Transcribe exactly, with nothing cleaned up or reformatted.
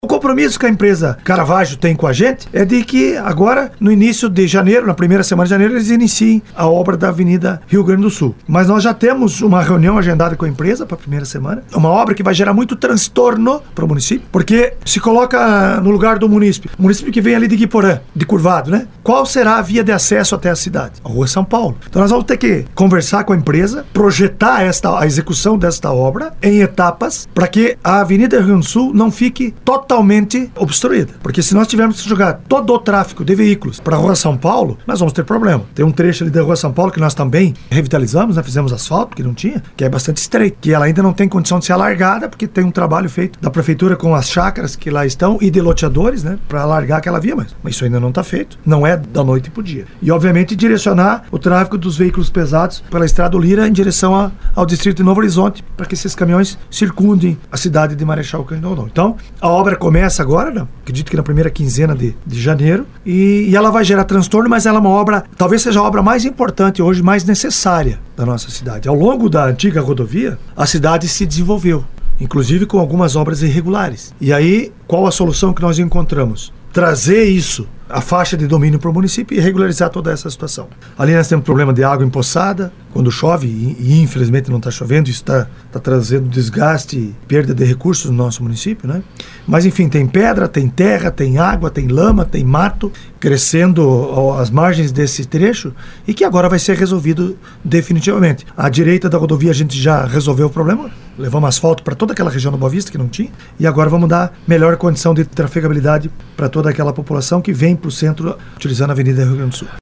O compromisso que a empresa Caravaggio tem com a gente é de que agora, no início de janeiro, na primeira semana de janeiro, eles iniciem a obra da Avenida Rio Grande do Sul. Mas nós já temos uma reunião agendada com a empresa para a primeira semana. É uma obra que vai gerar muito transtorno para o município, porque se coloca no lugar do município. O município que vem ali de Guiporã, de Curvado, né? Qual será a via de acesso até a cidade? A Rua São Paulo. Então nós vamos ter que conversar com a empresa, projetar esta, a execução desta obra em etapas, para que a Avenida Rio Grande do Sul não fique totalmente totalmente obstruída. Porque se nós tivermos que jogar todo o tráfego de veículos para a Rua São Paulo, nós vamos ter problema. Tem um trecho ali da Rua São Paulo que nós também revitalizamos, né? Fizemos asfalto, que não tinha, que é bastante estreito, que ela ainda não tem condição de ser alargada, porque tem um trabalho feito da prefeitura com as chácaras que lá estão e de loteadores, né? Para alargar aquela via, mas, mas isso ainda não está feito. Não é da noite para o dia. E, obviamente, direcionar o tráfego dos veículos pesados pela Estrada Lira em direção a, ao distrito de Novo Horizonte, para que esses caminhões circundem a cidade de Marechal Cândido Rondon. Então, a obra começa agora, né? Acredito que na primeira quinzena de, de janeiro, e, e ela vai gerar transtorno, mas ela é uma obra, talvez seja a obra mais importante hoje, mais necessária da nossa cidade. Ao longo da antiga rodovia, a cidade se desenvolveu, inclusive com algumas obras irregulares. E aí, qual a solução que nós encontramos? Trazer isso, a faixa de domínio para o município e regularizar toda essa situação. Ali nós temos problema de água empoçada, quando chove, e, e infelizmente não está chovendo, isso está tá trazendo desgaste e perda de recursos no nosso município, né? Mas enfim, tem pedra, tem terra, tem água, tem lama, tem mato, crescendo às margens desse trecho, e que agora vai ser resolvido definitivamente. À direita da rodovia a gente já resolveu o problema, levamos asfalto para toda aquela região do Boa Vista que não tinha, e agora vamos dar melhor condição de trafegabilidade para toda aquela população que vem para o centro utilizando a Avenida Rio Grande do Sul.